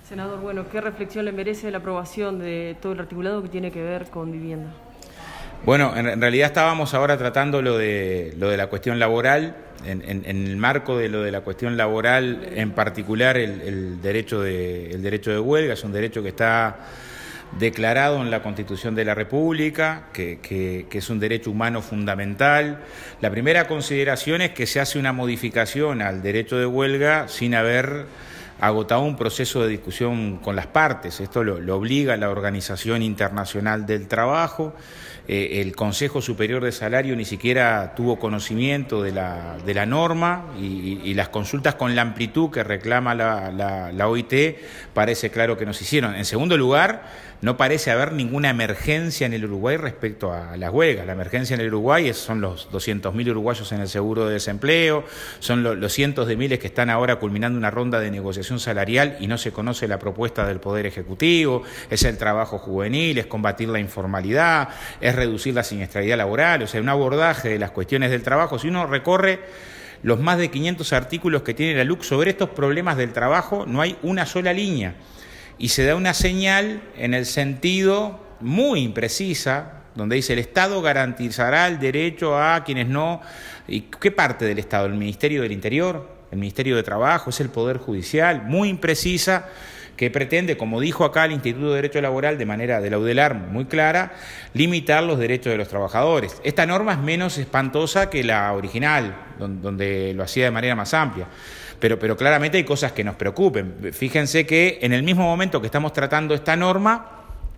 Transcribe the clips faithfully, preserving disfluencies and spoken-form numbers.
Senador, bueno, ¿qué reflexión le merece la aprobación de todo el articulado que tiene que ver con vivienda? Bueno, en, en realidad estábamos ahora tratando lo de, lo de la cuestión laboral, en, en, en el marco de lo de la cuestión laboral, en particular el, el, derecho de, el derecho de huelga, es un derecho que está declarado en la Constitución de la República, que, que, que es un derecho humano fundamental. La primera consideración es que se hace una modificación al derecho de huelga sin haber agotado un proceso de discusión con las partes. Esto lo, lo obliga la Organización Internacional del Trabajo. Eh, el Consejo Superior de Salario ni siquiera tuvo conocimiento de la, de la norma y, y, y las consultas con la amplitud que reclama la, la, la O I T parece claro que no se hicieron. En segundo lugar, no parece haber ninguna emergencia en el Uruguay respecto a las huelgas. La emergencia en el Uruguay es, son los doscientos mil uruguayos en el seguro de desempleo, son lo, los cientos de miles que están ahora culminando una ronda de negociación salarial y no se conoce la propuesta del Poder Ejecutivo, es el trabajo juvenil, es combatir la informalidad, es reducir la siniestralidad laboral, o sea, un abordaje de las cuestiones del trabajo. Si uno recorre los más de quinientos artículos que tiene la L U C sobre estos problemas del trabajo, no hay una sola línea. Y se da una señal en el sentido muy imprecisa, donde dice el Estado garantizará el derecho a quienes no... ¿Y qué parte del Estado? ¿El Ministerio del Interior? ¿El Ministerio de Trabajo? ¿Es el Poder Judicial? Muy imprecisa, que pretende, como dijo acá el Instituto de Derecho Laboral de manera de la UDELAR muy clara, limitar los derechos de los trabajadores. Esta norma es menos espantosa que la original, donde lo hacía de manera más amplia. Pero, pero claramente hay cosas que nos preocupen. Fíjense que en el mismo momento que estamos tratando esta norma,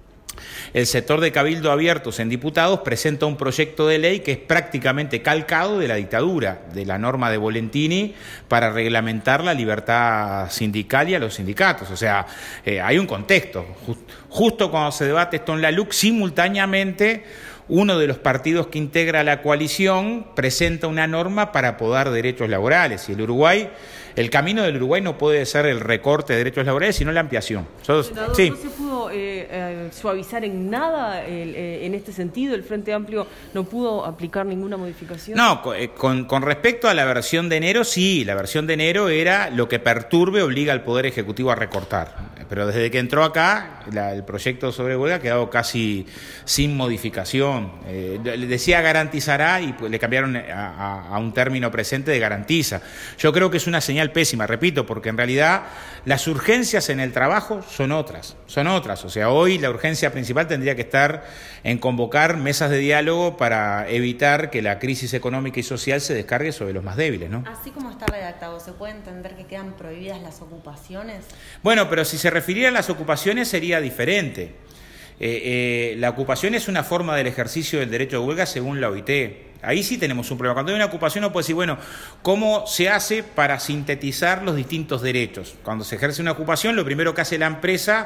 el sector de Cabildo Abiertos en Diputados presenta un proyecto de ley que es prácticamente calcado de la dictadura, de la norma de Volentini, para reglamentar la libertad sindical y a los sindicatos. O sea, eh, hay un contexto. Just, justo cuando se debate esto en la L U C, simultáneamente uno de los partidos que integra la coalición presenta una norma para podar derechos laborales. Y el Uruguay, el camino del Uruguay no puede ser el recorte de derechos laborales, sino la ampliación. Sos, Senador, sí. ¿No se pudo eh, eh, suavizar en nada el, eh, en este sentido? ¿El Frente Amplio no pudo aplicar ninguna modificación? No, con, con respecto a la versión de enero, sí, la versión de enero era lo que perturbe, obliga al Poder Ejecutivo a recortar. Pero desde que entró acá, la, el proyecto sobre huelga ha quedado casi sin modificación. Eh, le decía garantizará y pues le cambiaron a, a, a un término presente de garantiza. Yo creo que es una señal pésima, repito, porque en realidad las urgencias en el trabajo son otras, son otras. O sea, hoy la urgencia principal tendría que estar en convocar mesas de diálogo para evitar que la crisis económica y social se descargue sobre los más débiles, ¿no? Así como está redactado, ¿se puede entender que quedan prohibidas las ocupaciones? Bueno, pero si se refiriera a las ocupaciones sería diferente. Eh, eh, la ocupación es una forma del ejercicio del derecho de huelga según la O I T. Ahí sí tenemos un problema. Cuando hay una ocupación uno puede decir, bueno, ¿cómo se hace para sintetizar los distintos derechos? Cuando se ejerce una ocupación, lo primero que hace la empresa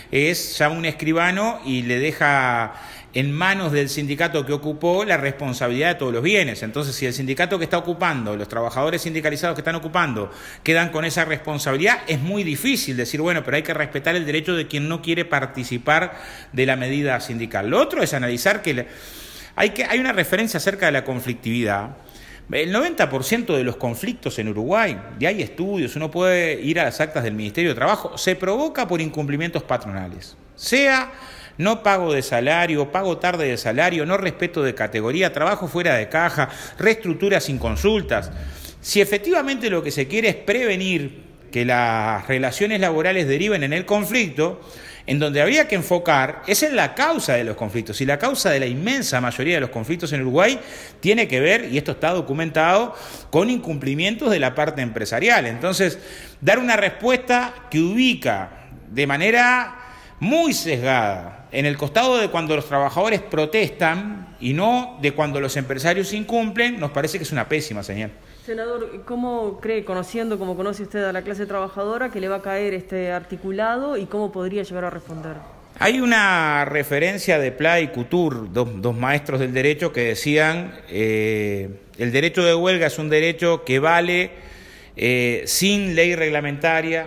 es llama a un escribano y le deja en manos del sindicato que ocupó la responsabilidad de todos los bienes. Entonces, si el sindicato que está ocupando, los trabajadores sindicalizados que están ocupando, quedan con esa responsabilidad, es muy difícil decir, bueno, pero hay que respetar el derecho de quien no quiere participar de la medida sindical. Lo otro es analizar que hay, que, hay una referencia acerca de la conflictividad. El noventa por ciento de los conflictos en Uruguay, y hay estudios, uno puede ir a las actas del Ministerio de Trabajo, se provoca por incumplimientos patronales. Sea no pago de salario, pago tarde de salario, no respeto de categoría, trabajo fuera de caja, reestructura sin consultas. Si efectivamente lo que se quiere es prevenir que las relaciones laborales deriven en el conflicto, en donde habría que enfocar es en la causa de los conflictos. Y la causa de la inmensa mayoría de los conflictos en Uruguay tiene que ver, y esto está documentado, con incumplimientos de la parte empresarial. Entonces, dar una respuesta que ubica de manera muy sesgada en el costado de cuando los trabajadores protestan y no de cuando los empresarios incumplen, nos parece que es una pésima señal. Senador, ¿cómo cree, conociendo como conoce usted a la clase trabajadora, que le va a caer este articulado y cómo podría llegar a responder? Hay una referencia de Pla y Couture, dos, dos maestros del derecho, que decían eh, el derecho de huelga es un derecho que vale eh, sin ley reglamentaria,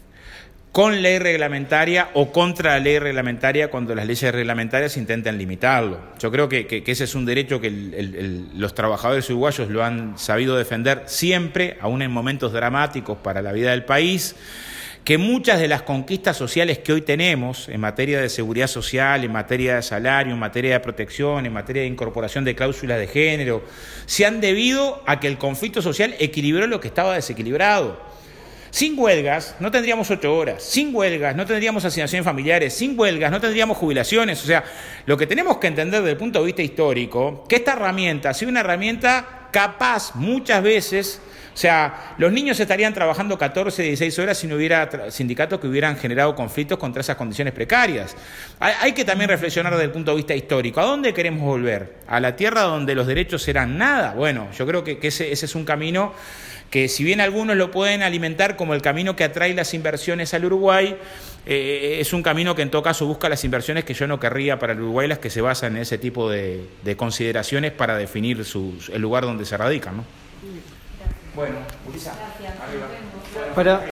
con ley reglamentaria o contra la ley reglamentaria cuando las leyes reglamentarias intentan limitarlo. Yo creo que, que, que ese es un derecho que el, el, el, los trabajadores uruguayos lo han sabido defender siempre, aún en momentos dramáticos para la vida del país, que muchas de las conquistas sociales que hoy tenemos en materia de seguridad social, en materia de salario, en materia de protección, en materia de incorporación de cláusulas de género, se han debido a que el conflicto social equilibró lo que estaba desequilibrado. Sin huelgas no tendríamos ocho horas, sin huelgas no tendríamos asignaciones familiares, sin huelgas no tendríamos jubilaciones. O sea, lo que tenemos que entender desde el punto de vista histórico, que esta herramienta ha sido una herramienta capaz muchas veces. O sea, los niños estarían trabajando catorce, dieciséis horas si no hubiera sindicatos que hubieran generado conflictos contra esas condiciones precarias. Hay, hay que también reflexionar desde el punto de vista histórico. ¿A dónde queremos volver? ¿A la tierra donde los derechos eran nada? Bueno, yo creo que, que ese, ese es un camino que, si bien algunos lo pueden alimentar como el camino que atrae las inversiones al Uruguay, eh, es un camino que en todo caso busca las inversiones que yo no querría para el Uruguay, las que se basan en ese tipo de, de consideraciones para definir su, el lugar donde se radican, ¿no? Bueno, Ulisa, arriba. Para